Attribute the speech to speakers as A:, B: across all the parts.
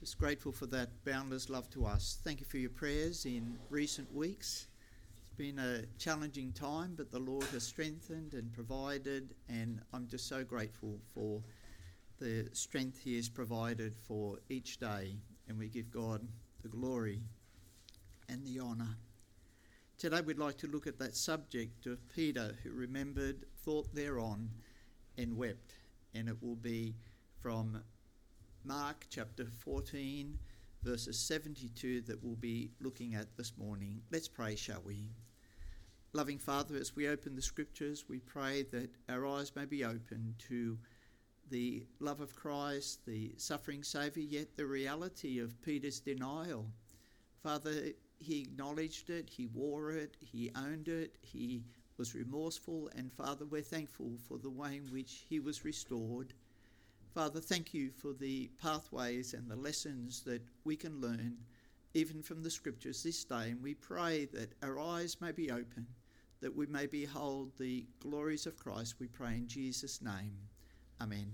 A: Just grateful for that boundless love to us. Thank you for your prayers in recent weeks. It's been a challenging time, but the Lord has strengthened and provided, and I'm just so grateful for the strength He has provided for each day, and we give God the glory and the honour. Today we'd like to look at that subject of Peter who remembered, thought thereon, and wept, and it will be from Mark chapter 14, verses 72 that we'll be looking at this morning. Let's pray, shall we? Loving Father, as we open the scriptures, we pray that our eyes may be open to the love of Christ, the suffering Saviour, yet the reality of Peter's denial. Father, he acknowledged it, he wore it, he owned it, he was remorseful, and Father, we're thankful for the way in which he was restored. Father, thank you for the pathways and the lessons that we can learn even from the scriptures this day, and we pray that our eyes may be open, that we may behold the glories of Christ, we pray in Jesus' name. Amen.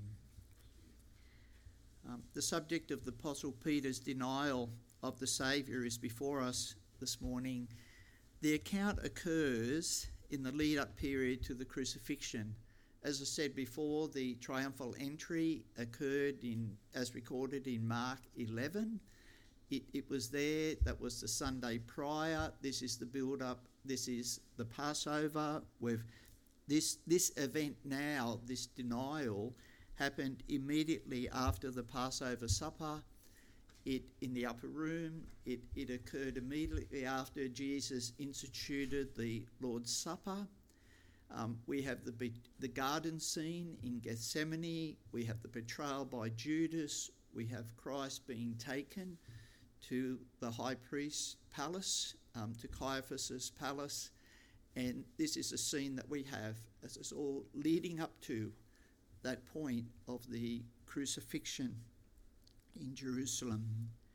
A: The subject of the Apostle Peter's denial of the Saviour is before us this morning. The account occurs in the lead-up period to the crucifixion. As I said before, the triumphal entry occurred as recorded in Mark 11. It was there, that was the Sunday prior. This is the build-up, this is the Passover. This event now, this denial, happened immediately after the Passover supper. In the upper room, it occurred immediately after Jesus instituted the Lord's Supper. We have the garden scene in Gethsemane. We have the betrayal by Judas. We have Christ being taken to the high priest's palace, to Caiaphas's palace. And this is a scene that we have as it's all leading up to that point of the crucifixion in Jerusalem.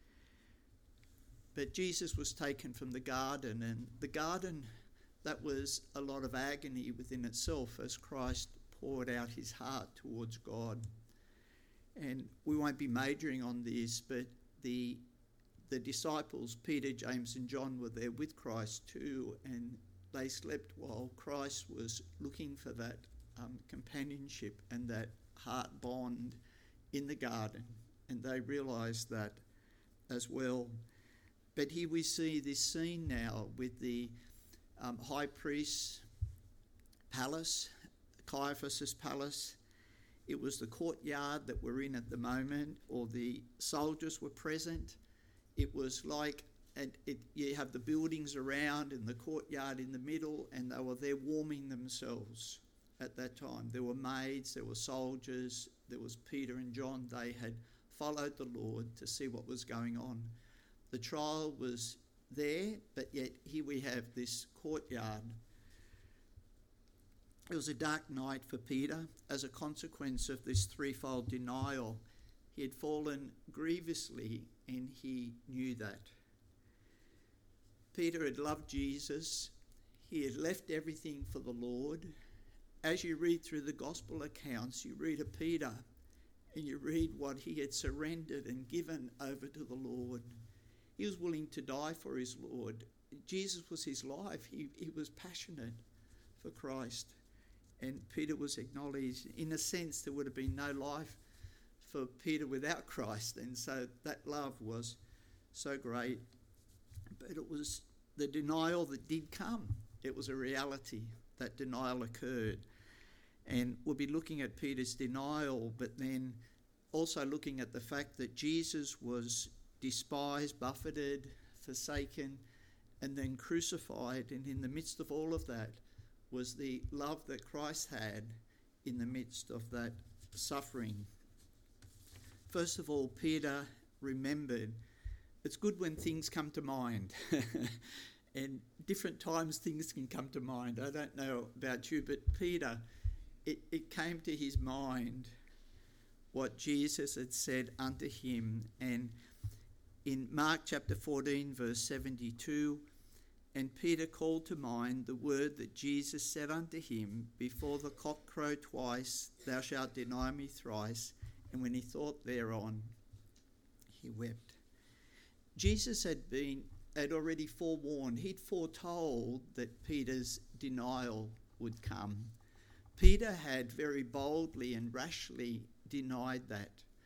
A: But Jesus was taken from the garden, and the garden, that was a lot of agony within itself as Christ poured out his heart towards God. And we won't be majoring on this, but the disciples, Peter, James and John, were there with Christ too, and they slept while Christ was looking for that companionship and that heart bond in the garden, and they realised that as well. But here we see this scene now with the high priest's palace, Caiaphas's palace. It was the courtyard that we're in at the moment, or the soldiers were present. It was like, you have the buildings around and the courtyard in the middle, and they were there warming themselves at that time. There were maids, there were soldiers, there was Peter and John. They had followed the Lord to see what was going on. The trial was there, but yet here we have this courtyard. It was a dark night for Peter as a consequence of this threefold denial. He had fallen grievously, and he knew that. Peter had loved Jesus. He had left everything for the Lord. As you read through the gospel accounts, you read of Peter and you read what he had surrendered and given over to the Lord. He was willing to die for his Lord. Jesus was his life. He was passionate for Christ. And Peter was acknowledged. In a sense, there would have been no life for Peter without Christ. And so that love was so great. But it was the denial that did come. It was a reality. That denial occurred. And we'll be looking at Peter's denial, but then also looking at the fact that Jesus was despised, buffeted, forsaken, and then crucified. And in the midst of all of that was the love that Christ had in the midst of that suffering. First of all, Peter remembered. It's good when things come to mind. And different times things can come to mind. I don't know about you, but Peter, it came to his mind what Jesus had said unto him. And in Mark chapter 14, verse 72, and Peter called to mind the word that Jesus said unto him, before the cock crow twice, thou shalt deny me thrice. And when he thought thereon, he wept. Jesus had already forewarned, he'd foretold that Peter's denial would come. Peter had very boldly and rashly denied that.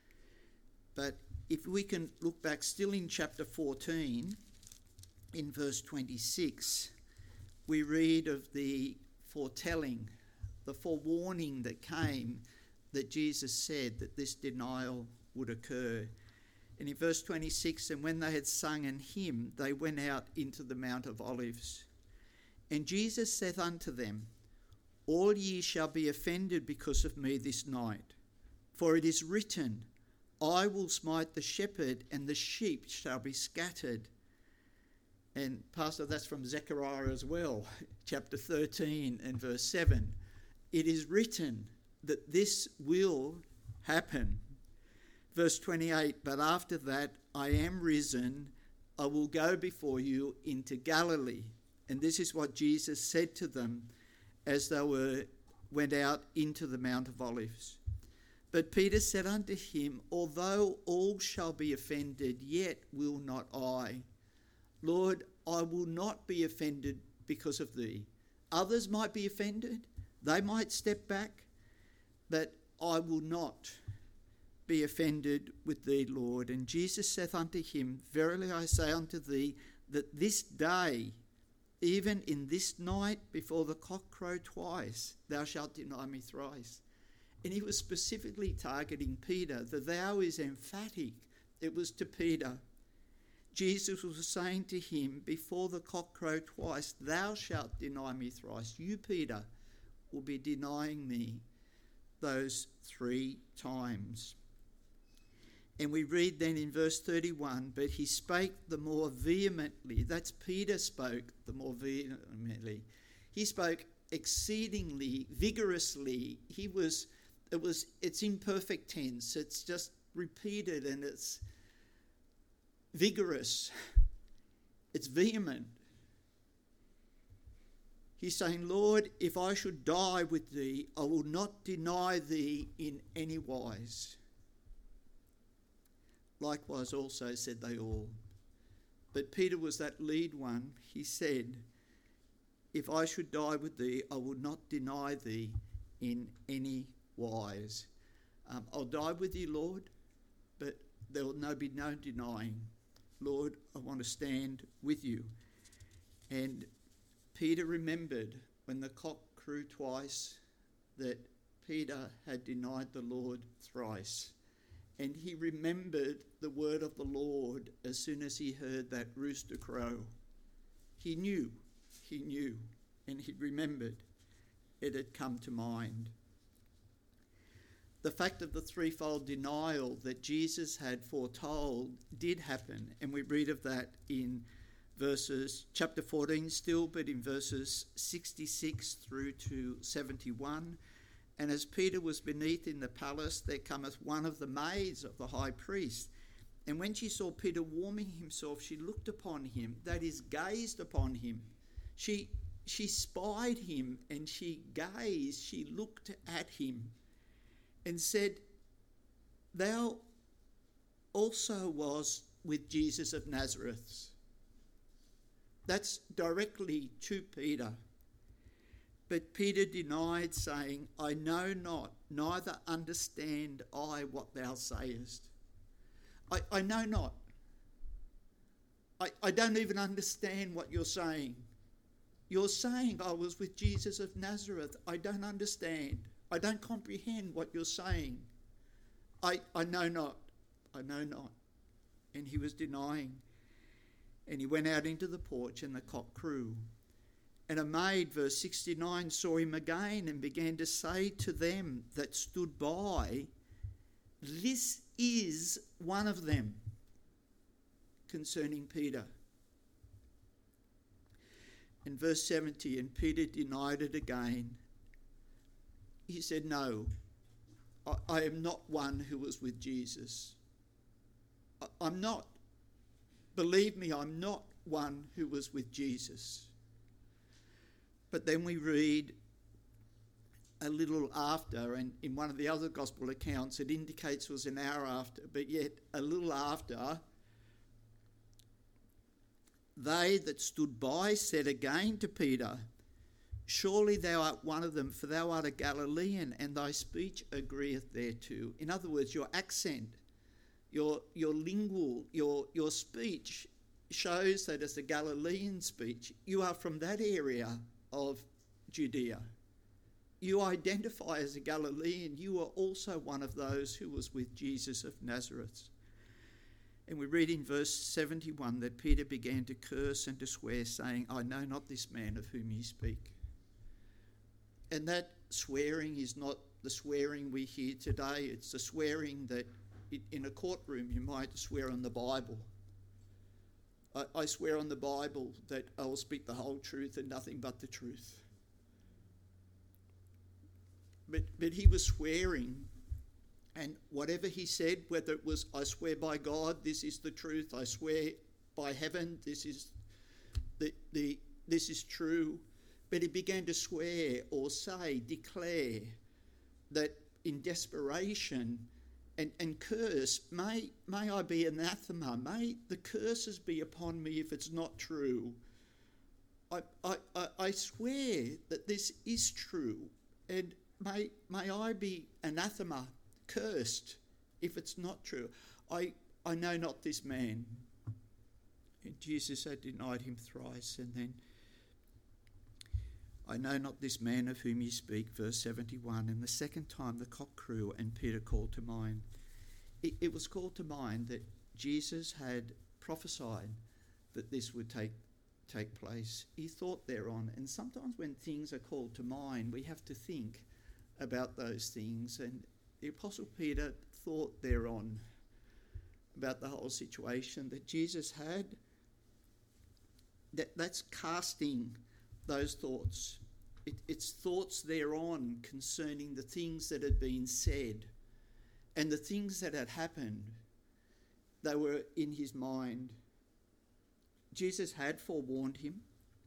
A: But if we can look back still in chapter 14, in verse 26, we read of the foretelling, the forewarning that came, that Jesus said that this denial would occur. And in verse 26, and when they had sung an hymn, they went out into the Mount of Olives. And Jesus saith unto them, All ye shall be offended because of me this night. For it is written, I will smite the shepherd, and the sheep shall be scattered. And Pastor, that's from Zechariah as well, chapter 13 and verse 7. It is written that this will happen. Verse 28, but after that I am risen, I will go before you into Galilee. And this is what Jesus said to them as they went out into the Mount of Olives. But Peter said unto him, Although all shall be offended, yet will not I. Lord, I will not be offended because of thee. Others might be offended, they might step back, but I will not be offended with thee, Lord. And Jesus saith unto him, Verily I say unto thee, that this day, even in this night, before the cock crow twice, thou shalt deny me thrice. And he was specifically targeting Peter. The thou is emphatic. It was to Peter. Jesus was saying to him, before the cock crow twice, thou shalt deny me thrice. You, Peter, will be denying me those 3 times. And we read then in verse 31, but he spake the more vehemently. That's Peter spoke the more vehemently. He spoke exceedingly vigorously. It's in perfect tense. It's just repeated and it's vigorous. It's vehement. He's saying, Lord, if I should die with thee, I will not deny thee in any wise. Likewise also said they all. But Peter was that lead one. He said, if I should die with thee, I will not deny thee in any wise. I'll die with you, Lord, but there will be no denying. Lord, I want to stand with you. And Peter remembered when the cock crew twice that Peter had denied the Lord thrice. And he remembered the word of the Lord as soon as he heard that rooster crow. He knew, and he remembered. It had come to mind. The fact of the threefold denial that Jesus had foretold did happen, and we read of that in chapter 14 still, but in verses 66 through to 71. And as Peter was beneath in the palace, there cometh one of the maids of the high priest. And when she saw Peter warming himself, she looked upon him, that is, gazed upon him. She spied him, and she looked at him, and said, Thou also was with Jesus of Nazareth. That's directly to Peter. But Peter denied, saying, I know not, neither understand I what thou sayest. I know not. I don't even understand what you're saying. You're saying I was with Jesus of Nazareth. I don't understand. I don't comprehend what you're saying. I know not. I know not. And he was denying. And he went out into the porch, and the cock crew. And a maid, verse 69, saw him again and began to say to them that stood by, This is one of them, concerning Peter. In verse 70, and Peter denied it again. He said, No, I am not one who was with Jesus. I'm not. Believe me, I'm not one who was with Jesus. But then we read a little after, and in one of the other gospel accounts it indicates it was an hour after, but yet a little after, they that stood by said again to Peter, surely thou art one of them, for thou art a Galilean, and thy speech agreeth thereto. In other words, your accent, your lingual, your speech shows that it's a Galilean speech. You are from that area of Judea. You identify as a Galilean. You are also one of those who was with Jesus of Nazareth. And we read in verse 71 that Peter began to curse and to swear, saying, I know not this man of whom ye speak. And that swearing is not the swearing we hear today. It's the swearing that in a courtroom you might swear on the Bible. I swear on the Bible that I will speak the whole truth and nothing but the truth. But he was swearing, and whatever he said, whether it was, I swear by God, this is the truth, I swear by heaven, this is this is true. But he began to swear or say, declare that in desperation and curse, may I be anathema, may the curses be upon me if it's not true. I swear that this is true, and may I be anathema, cursed, if it's not true. I know not this man. And Jesus had denied him thrice, and then, I know not this man of whom you speak, verse 71. And the second time the cock crew and Peter called to mind. It was called to mind that Jesus had prophesied that this would take place. He thought thereon. And sometimes when things are called to mind, we have to think about those things. And the Apostle Peter thought thereon about the whole situation that Jesus had. That's casting those thoughts. It's thoughts thereon concerning the things that had been said and the things that had happened. They were in his mind. Jesus had forewarned him,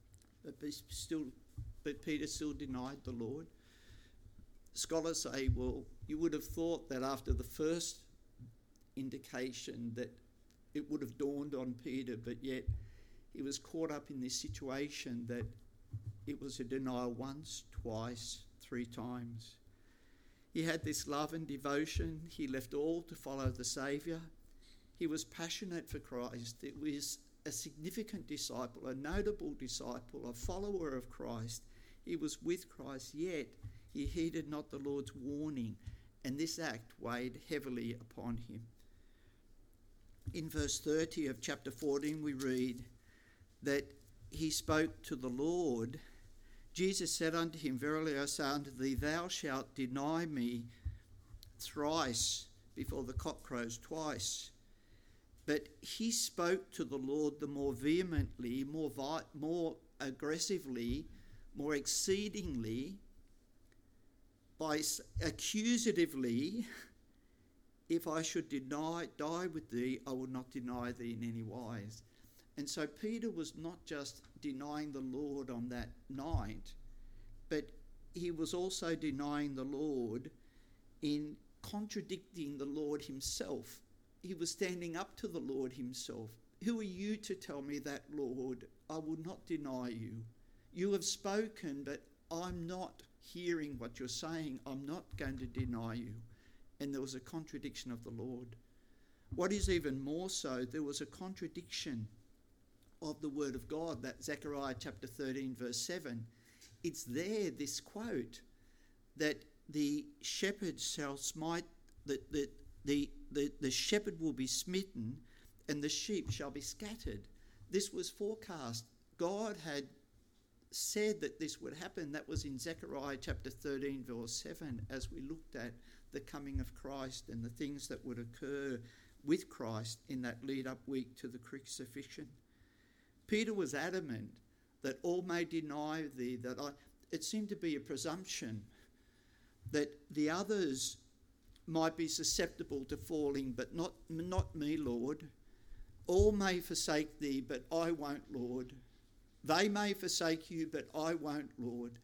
A: but Peter still denied the Lord. Scholars say, well, you would have thought that after the first indication that it would have dawned on Peter, but yet he was caught up in this situation that it was a denial once, twice, 3 times. He had this love and devotion. He left all to follow the Saviour. He was passionate for Christ. It was a significant disciple, a notable disciple, a follower of Christ. He was with Christ, yet he heeded not the Lord's warning, and this act weighed heavily upon him. In verse 30 of chapter 14, we read that he spoke to the Lord. Jesus said unto him, verily I say unto thee, thou shalt deny me thrice before the cock crows twice. But he spoke to the Lord the more vehemently, more aggressively, more exceedingly, by accusatively, if I should die with thee, I will not deny thee in any wise. And so Peter was not just denying the Lord on that night, but he was also denying the Lord in contradicting the Lord himself. He was standing up to the Lord himself. Who are you to tell me that, Lord? I will not deny you. You have spoken, but I'm not hearing what you're saying. I'm not going to deny you. And there was a contradiction of the Lord. What is even more so, there was a contradiction of the word of God, that Zechariah chapter 13 verse 7. It's there, this quote, that the shepherd shall smite, the shepherd will be smitten and the sheep shall be scattered. This was forecast. God had said that this would happen. That was in Zechariah chapter 13 verse 7, as we looked at the coming of Christ and the things that would occur with Christ in that lead-up week to the crucifixion. Peter was adamant that all may deny thee, it seemed to be a presumption that the others might be susceptible to falling, but not me, Lord. All may forsake thee, but I won't, Lord. They may forsake you, but I won't, Lord.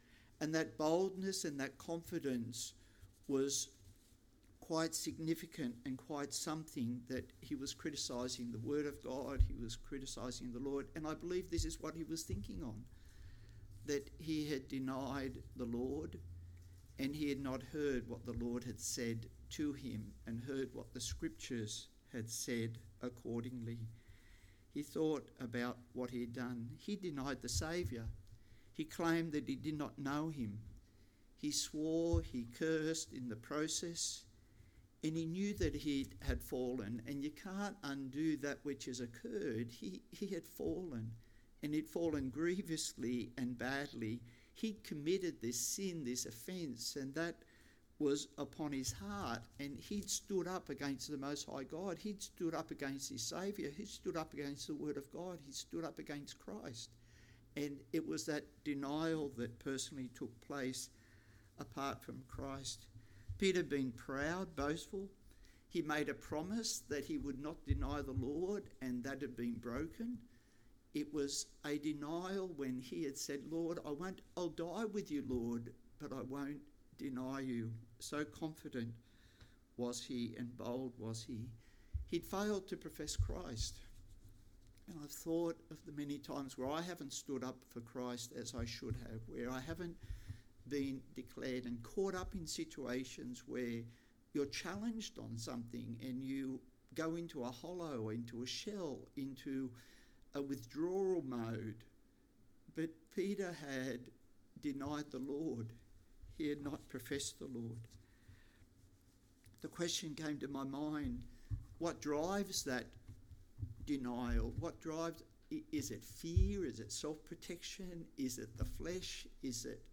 A: And that boldness and that confidence was quite significant and quite something, that he was criticising the Word of God, he was criticising the Lord. And I believe this is what he was thinking on, that he had denied the Lord and he had not heard what the Lord had said to him and heard what the Scriptures had said accordingly. He thought about what he had done. He denied the Saviour. He claimed that he did not know him. He swore, he cursed in the process, and he knew that he had fallen, and you can't undo that which has occurred. He had fallen, and he'd fallen grievously and badly. He'd committed this sin, this offence, and that was upon his heart, and he'd stood up against the Most High God. He'd stood up against his Saviour. He'd stood up against the Word of God. He stood up against Christ. And it was that denial that personally took place apart from Christ. Peter had been proud, boastful. He made a promise that he would not deny the Lord, and that had been broken. It was a denial when he had said, Lord, I'll die with you, Lord, but I won't deny you. So confident was he and bold was he. He'd failed to profess Christ. And I've thought of the many times where I haven't stood up for Christ as I should have, where I haven't been declared and caught up in situations where you're challenged on something and you go into a hollow, into a shell, into a withdrawal mode. But Peter had denied the Lord. He had not professed the Lord. The question came to my mind, what drives that denial? What drives? Is it fear? Is it self-protection? Is it the flesh? Is it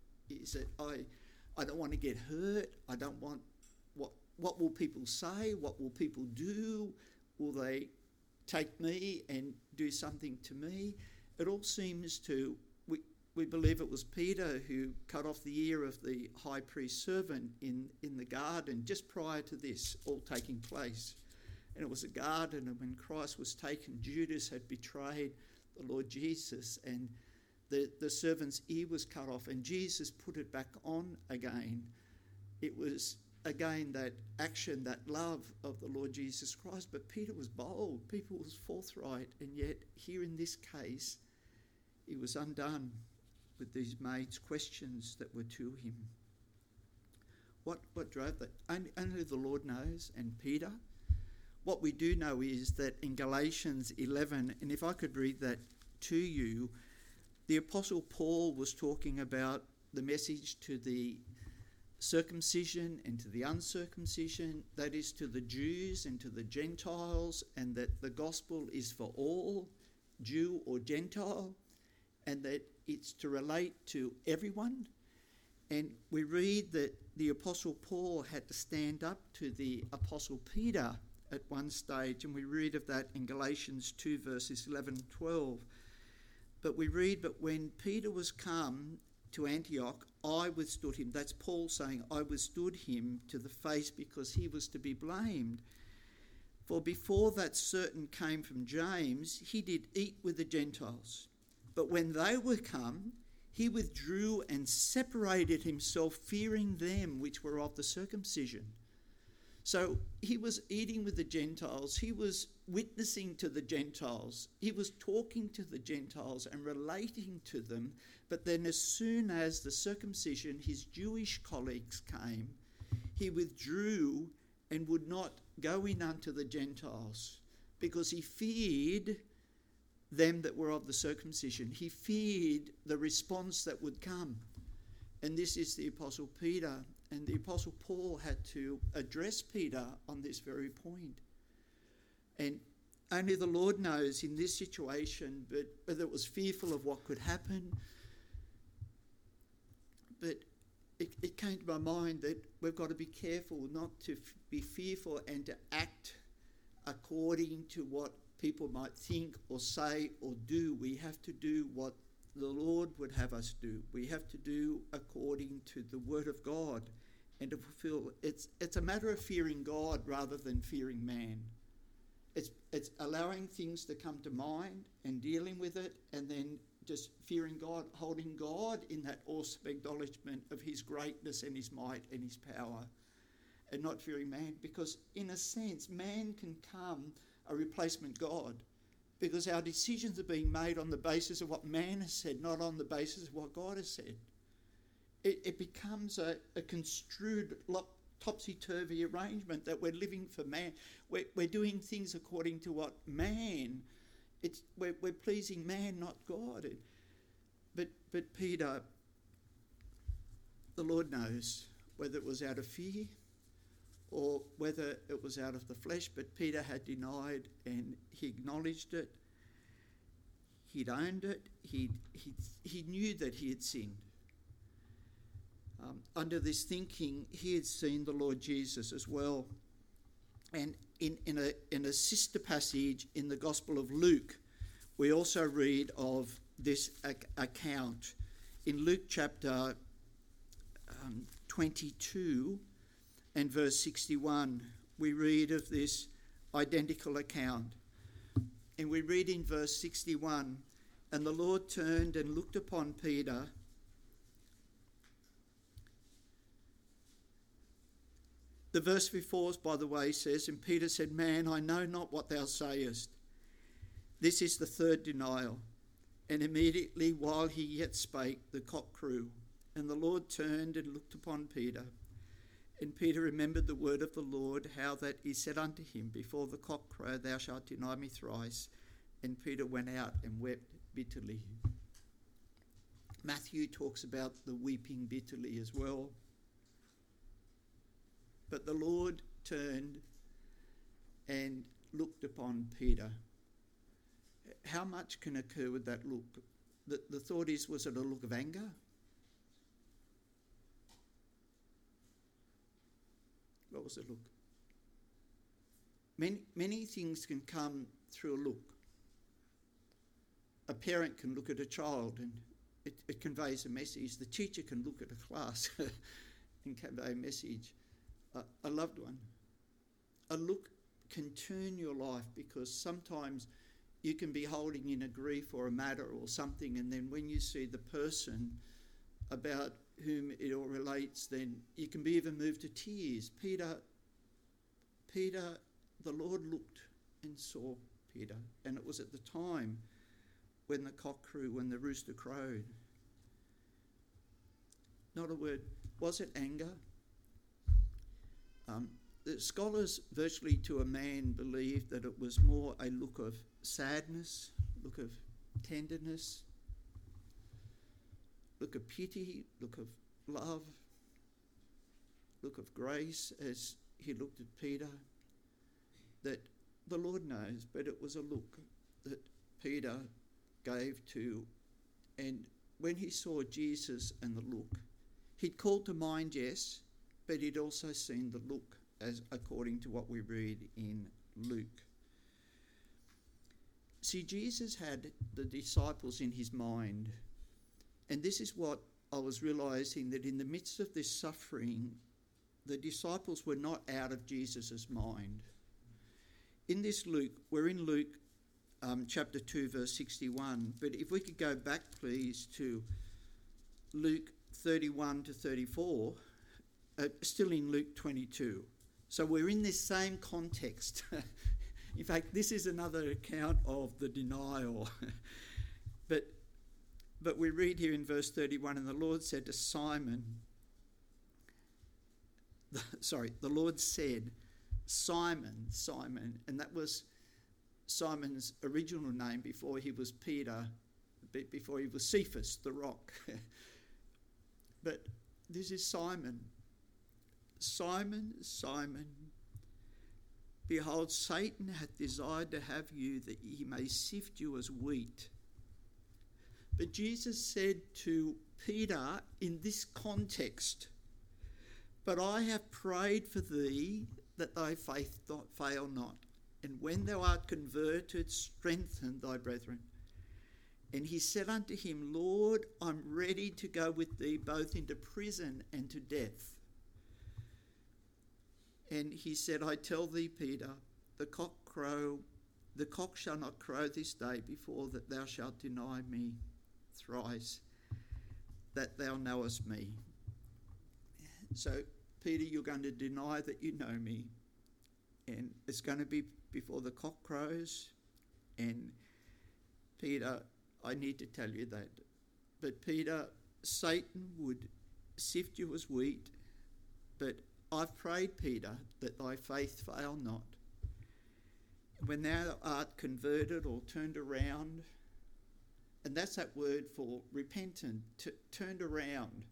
A: I don't want to get hurt. I don't want what will people say? What will people do? Will they take me and do something to me? It all seems to, we believe it was Peter who cut off the ear of the high priest's servant in the garden just prior to this all taking place. And it was a garden, and when Christ was taken, Judas had betrayed the Lord Jesus, and the servant's ear was cut off, and Jesus put it back on again. It was, again, that action, that love of the Lord Jesus Christ. But Peter was bold, Peter was forthright, and yet here in this case, he was undone with these maids' questions that were to him. What drove that? Only the Lord knows, and Peter. What we do know is that in Galatians 11, and if I could read that to you, the Apostle Paul was talking about the message to the circumcision and to the uncircumcision, that is to the Jews and to the Gentiles, and that the gospel is for all, Jew or Gentile, and that it's to relate to everyone. And we read that the Apostle Paul had to stand up to the Apostle Peter at one stage, and we read of that in Galatians 2 verses 11 and 12. But we read, but when Peter was come to Antioch, I withstood him. That's Paul saying, I withstood him to the face because he was to be blamed. For before that certain came from James, he did eat with the Gentiles. But when they were come, he withdrew and separated himself, fearing them which were of the circumcision. So he was eating with the Gentiles. He was witnessing to the Gentiles. He was talking to the Gentiles and relating to them. But then as soon as the circumcision, his Jewish colleagues came, he withdrew and would not go in unto the Gentiles because he feared them that were of the circumcision. He feared the response that would come. And this is the Apostle Peter. And the Apostle Paul had to address Peter on this very point. And only the Lord knows in this situation, but whether it was fearful of what could happen. But it came to my mind that we've got to be careful not to be fearful and to act according to what people might think or say or do. We have to do what the Lord would have us do. We have to do according to the Word of God and to fulfill. It's a matter of fearing God rather than fearing man. It's allowing things to come to mind and dealing with it and then just fearing God, holding God in that awesome acknowledgement of his greatness and his might and his power, and not fearing man, because in a sense, man can come a replacement God, because our decisions are being made on the basis of what man has said, not on the basis of what God has said. It becomes a construed topsy-turvy arrangement that we're living for man. We're doing things according to what man. We're pleasing man, not God. But Peter, the Lord knows whether it was out of fear or whether it was out of the flesh, but Peter had denied and he acknowledged it. He'd owned it. He knew that he had sinned. Under this thinking, he had seen the Lord Jesus as well. And in a sister passage in the Gospel of Luke, we also read of this account. In Luke chapter 22 and verse 61, we read of this identical account. And we read in verse 61, "And the Lord turned and looked upon Peter, the verse before, by the way, says, "And Peter said, 'Man, I know not what thou sayest.' This is the third denial. And immediately while he yet spake, the cock crew. And the Lord turned and looked upon Peter. And Peter remembered the word of the Lord, how that he said unto him, Before the cock crow, thou shalt deny me thrice. And Peter went out and wept bitterly." Matthew talks about the weeping bitterly as well. But the Lord turned and looked upon Peter. How much can occur with that look? The thought is, was it a look of anger? What was the look? Many things can come through a look. A parent can look at a child and it conveys a message. The teacher can look at a class and convey a message. A loved one. A look can turn your life, because sometimes you can be holding in a grief or a matter or something, and then when you see the person about whom it all relates, then you can be even moved to tears. Peter, the Lord looked and saw Peter, and it was at the time when the cock crew, when the rooster crowed. Not a word. Was it anger? The scholars, virtually to a man, believe that it was more a look of sadness, look of tenderness, look of pity, look of love, look of grace as he looked at Peter, that the Lord knows, but it was a look that Peter gave to. And when he saw Jesus and the look, he'd called to mind, yes, but he'd also seen the look, as according to what we read in Luke. See, Jesus had the disciples in his mind, and this is what I was realising, that in the midst of this suffering, the disciples were not out of Jesus' mind. In this Luke, we're in Luke chapter 2, verse 61, but if we could go back, please, to Luke 31 to 34, still in Luke 22. So we're in this same context. In fact, this is another account of the denial. But we read here in verse 31, "And the Lord said to Simon," the Lord said, "Simon, Simon," and that was Simon's original name before he was Peter, before he was Cephas, the rock. But this is Simon. "Simon, Simon, behold, Satan hath desired to have you, that he may sift you as wheat. But Jesus said to Peter in this context, But I have prayed for thee, that thy faith fail not. And when thou art converted, strengthen thy brethren. And he said unto him, Lord, I'm ready to go with thee both into prison and to death. And he said, I tell thee, Peter, the cock shall not crow this day before that thou shalt deny me thrice, that thou knowest me. So, Peter, you're going to deny that you know me, and it's going to be before the cock crows. And Peter, I need to tell you that. But Peter, Satan would sift you as wheat, but I've prayed, Peter, that thy faith fail not. When thou art converted or turned around, and that's that word for repentant, turned around.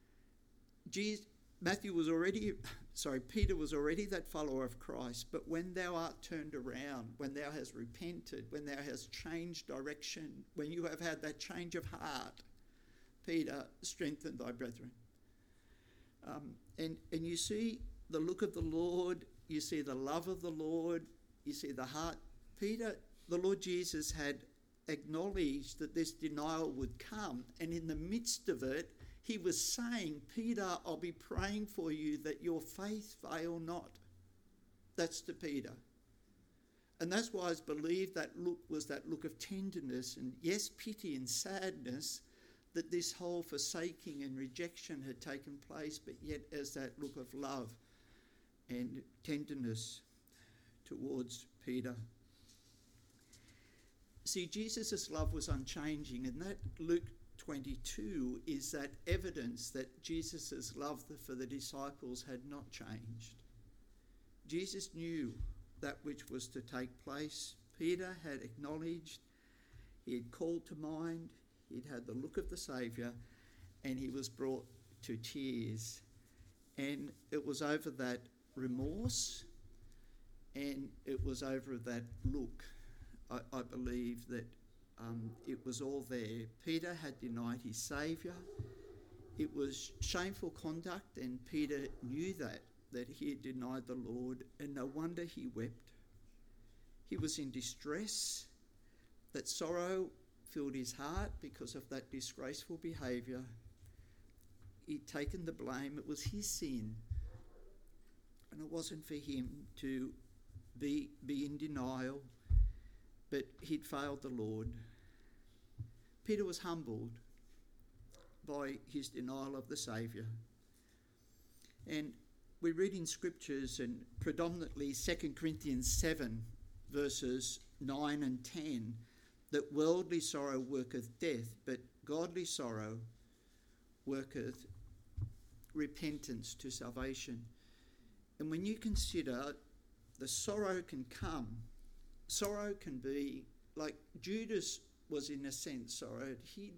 A: Peter was already that follower of Christ, but when thou art turned around, when thou hast repented, when thou hast changed direction, when you have had that change of heart, Peter, strengthen thy brethren. And you see the look of the Lord, you see the love of the Lord, you see the heart. Peter, the Lord Jesus had acknowledged that this denial would come, and in the midst of it, he was saying, Peter, I'll be praying for you that your faith fail not. That's to Peter. And that's why I believe that look was that look of tenderness and, yes, pity and sadness, that this whole forsaking and rejection had taken place, but yet as that look of love and tenderness towards Peter. See, Jesus' love was unchanging, and that Luke 22 is that evidence that Jesus' love for the disciples had not changed. Jesus knew that which was to take place. Peter had acknowledged, he had called to mind, he'd had the look of the Saviour, and he was brought to tears. And it was over that remorse, and it was over that look. I believe that it was all there. Peter had denied his Saviour. It was shameful conduct, and Peter knew that he had denied the Lord, and no wonder he wept. He was in distress, that sorrow filled his heart because of that disgraceful behaviour. He'd taken the blame. It was his sin, and it wasn't for him to be in denial, but he'd failed the Lord. Peter was humbled by his denial of the Saviour. And we read in Scriptures, and predominantly 2 Corinthians 7, verses 9 and 10, that worldly sorrow worketh death, but godly sorrow worketh repentance to salvation. And when you consider the sorrow can come, sorrow can be like Judas was in a sense sorrowed.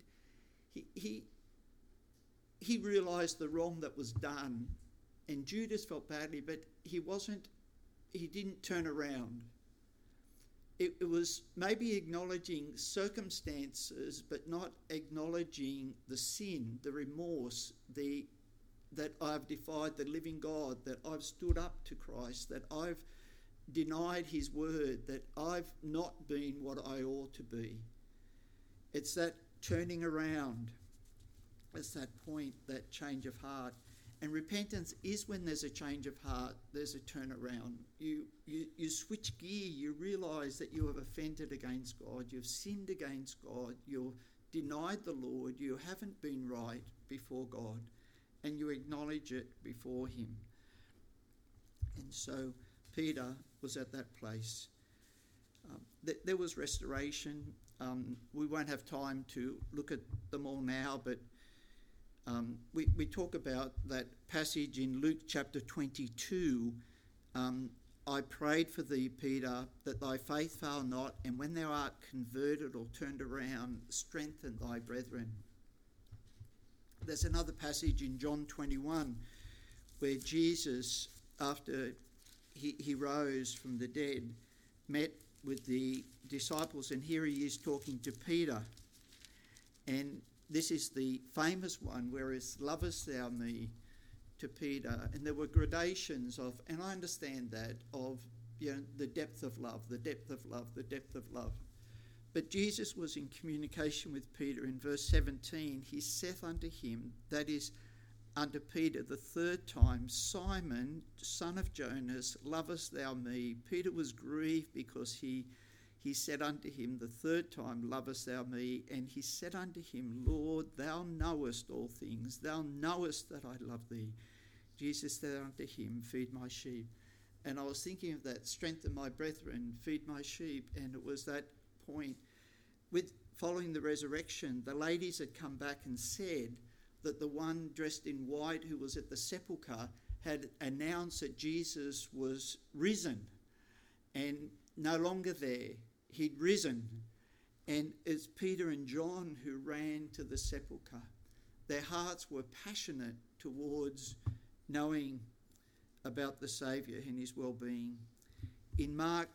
A: He realised the wrong that was done, and Judas felt badly, but he didn't turn around. It was maybe acknowledging circumstances, but not acknowledging the sin, the remorse, that I've defied the living God, that I've stood up to Christ, that I've denied his word, that I've not been what I ought to be. It's that turning around. It's that point, that change of heart. And repentance is when there's a change of heart, there's a turnaround. You switch gear, you realise that you have offended against God, you've sinned against God, you've denied the Lord, you haven't been right before God, and you acknowledge it before him. And so Peter was at that place. There was restoration. We won't have time to look at them all now, but we talk about that passage in Luke chapter 22. I prayed for thee, Peter, that thy faith fail not, and when thou art converted or turned around, strengthen thy brethren. There's another passage in John 21 where Jesus, after he rose from the dead, met with the disciples, and here he is talking to Peter. And this is the famous one, whereas lovest thou me, to Peter. And there were gradations of, and I understand that, of the depth of love, the depth of love, the depth of love. But Jesus was in communication with Peter. In verse 17, he saith unto him, that is, unto Peter the third time, Simon, son of Jonas, lovest thou me? Peter was grieved because he he said unto him the third time, Lovest thou me? And he said unto him, Lord, thou knowest all things. Thou knowest that I love thee. Jesus said unto him, Feed my sheep. And I was thinking of that, strengthen my brethren, feed my sheep. And it was that point. With following the resurrection, the ladies had come back and said that the one dressed in white who was at the sepulchre had announced that Jesus was risen and no longer there. He'd risen. And it's Peter and John who ran to the sepulchre. Their hearts were passionate towards knowing about the Saviour and his well-being. In Mark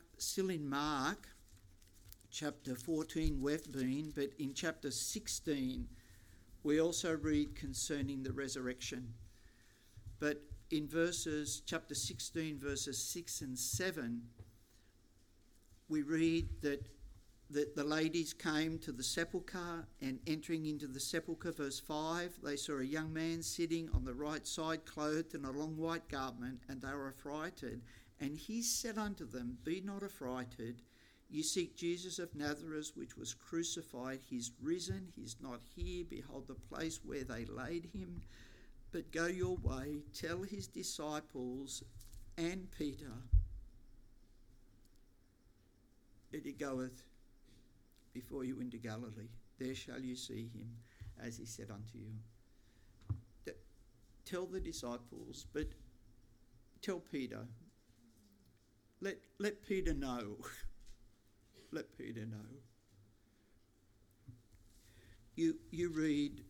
A: chapter 14 we've been, but in chapter 16 we also read concerning the resurrection. But in chapter 16 verses 6 and 7, we read that the ladies came to the sepulchre, and entering into the sepulchre, verse 5, they saw a young man sitting on the right side, clothed in a long white garment, and they were affrighted. And he said unto them, Be not affrighted. Ye seek Jesus of Nazareth, which was crucified. He's risen. He's not here. Behold the place where they laid him. But go your way, tell his disciples and Peter that he goeth before you into Galilee. There shall you see him, as he said unto you. Tell the disciples, but tell Peter. Let Peter know. Let Peter know. You read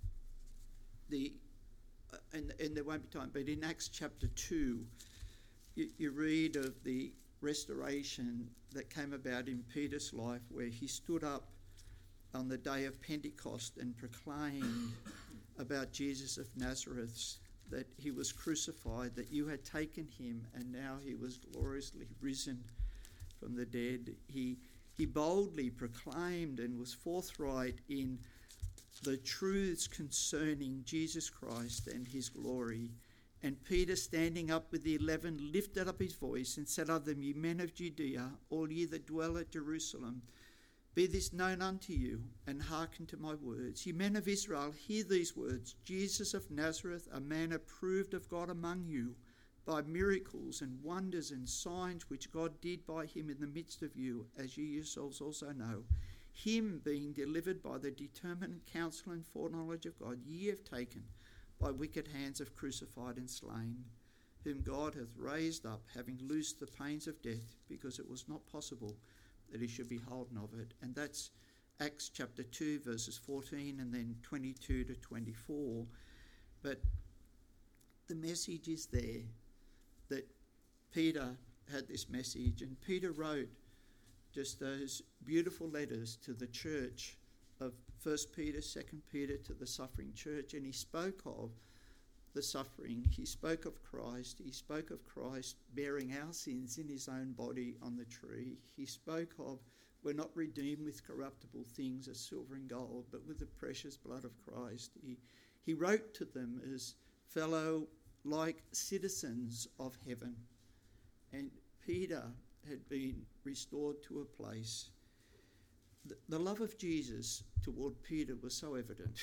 A: and there won't be time, but in Acts chapter 2, you read of the restoration that came about in Peter's life, where he stood up on the day of Pentecost and proclaimed about Jesus of Nazareth, that he was crucified, that you had taken him, and now he was gloriously risen from the dead. He boldly proclaimed and was forthright in the truths concerning Jesus Christ and his glory. And Peter, standing up with the 11, lifted up his voice and said unto them, Ye men of Judea, all ye that dwell at Jerusalem, be this known unto you, and hearken to my words. Ye men of Israel, hear these words. Jesus of Nazareth, a man approved of God among you, by miracles and wonders and signs which God did by him in the midst of you, as ye yourselves also know. Him being delivered by the determinate counsel and foreknowledge of God, ye have taken, by wicked hands have crucified and slain, whom God hath raised up, having loosed the pains of death, because it was not possible that he should be holden of it. And that's Acts chapter 2, verses 14 and then 22 to 24. But the message is there, that Peter had this message, and Peter wrote just those beautiful letters to the church of 1 Peter, 2 Peter, to the suffering church, and he spoke of the suffering. He spoke of Christ. He spoke of Christ bearing our sins in his own body on the tree. He spoke of, we're not redeemed with corruptible things as silver and gold, but with the precious blood of Christ. He wrote to them as fellow like citizens of heaven. And Peter had been restored to a place. The love of Jesus toward Peter was so evident.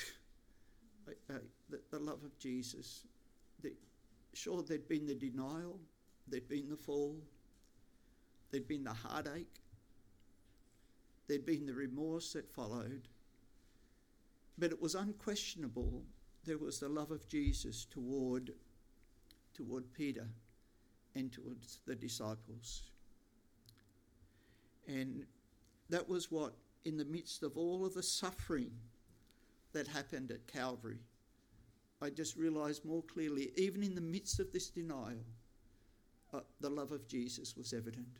A: The love of Jesus. Sure, there'd been the denial, there'd been the fall, there'd been the heartache, there'd been the remorse that followed. But it was unquestionable there was the love of Jesus toward Peter and towards the disciples. And that was what, in the midst of all of the suffering that happened at Calvary, I just realised more clearly, even in the midst of this denial, the love of Jesus was evident.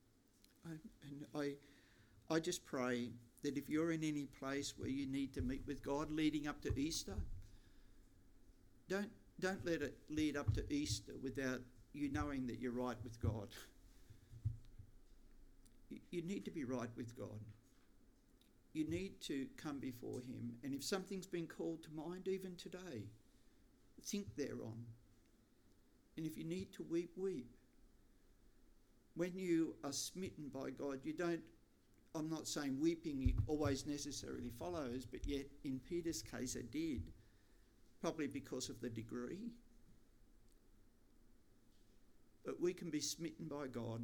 A: I just pray that if you're in any place where you need to meet with God leading up to Easter, don't let it lead up to Easter without you knowing that you're right with God. You need to be right with God. You need to come before him. And if something's been called to mind even today, think thereon. And if you need to weep, weep. When you are smitten by God, you don't I'm not saying weeping always necessarily follows, but yet in Peter's case it did, probably because of the degree. But we can be smitten by God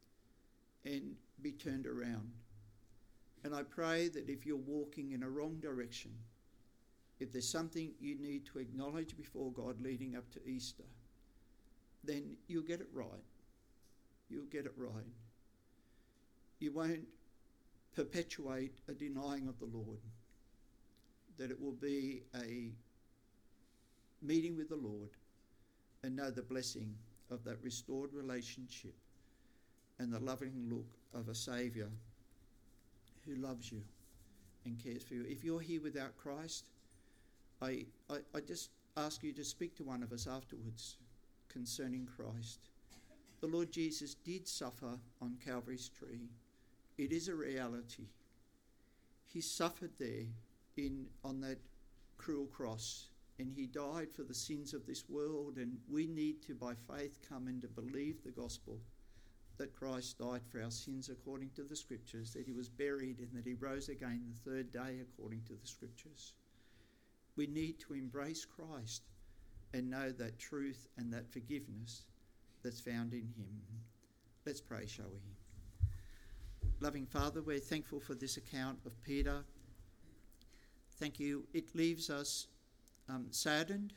A: and be turned around. And I pray that if you're walking in a wrong direction, if there's something you need to acknowledge before God leading up to Easter, then you'll get it right. You'll get it right. You won't perpetuate a denying of the Lord, that it will be a meeting with the Lord and know the blessing of that restored relationship and the loving look of a Saviour who loves you and cares for you. If you're here without Christ, I just ask you to speak to one of us afterwards concerning Christ. The Lord Jesus did suffer on Calvary's tree. It is a reality. He suffered there on that cruel cross, and he died for the sins of this world, and we need to, by faith, come and to believe the gospel that Christ died for our sins according to the scriptures, that he was buried and that he rose again the third day according to the scriptures. We need to embrace Christ and know that truth and that forgiveness that's found in him. Let's pray, shall we? Loving Father, we're thankful for this account of Peter. Thank you. It leaves us saddened,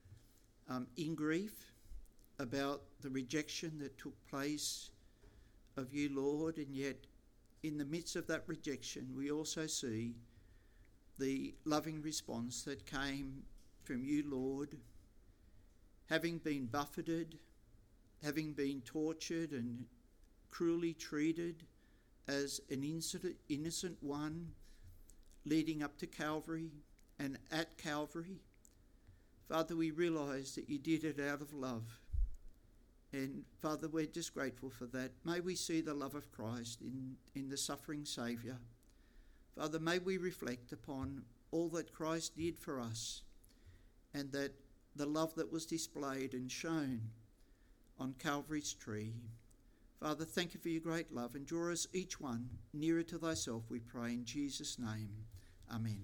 A: in grief about the rejection that took place of you, Lord, and yet in the midst of that rejection we also see the loving response that came from you, Lord. Having been buffeted, having been tortured and cruelly treated as an innocent one leading up to Calvary and at Calvary, Father, we realise that you did it out of love. And Father, we're just grateful for that. May we see the love of Christ in the suffering Saviour. Father, may we reflect upon all that Christ did for us and that the love that was displayed and shown on Calvary's tree. Father, thank you for your great love, and draw us each one nearer to thyself, we pray in Jesus' name. Amen.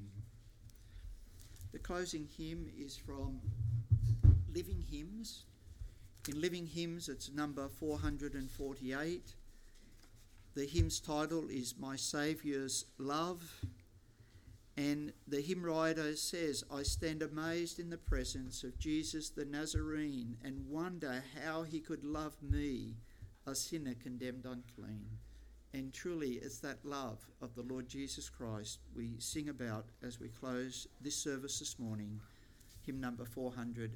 A: The closing hymn is from Living Hymns. In Living Hymns, it's number 448. The hymn's title is My Saviour's Love. And the hymn writer says, I stand amazed in the presence of Jesus the Nazarene and wonder how he could love me, a sinner condemned unclean. And truly it's that love of the Lord Jesus Christ we sing about as we close this service this morning, hymn number 448.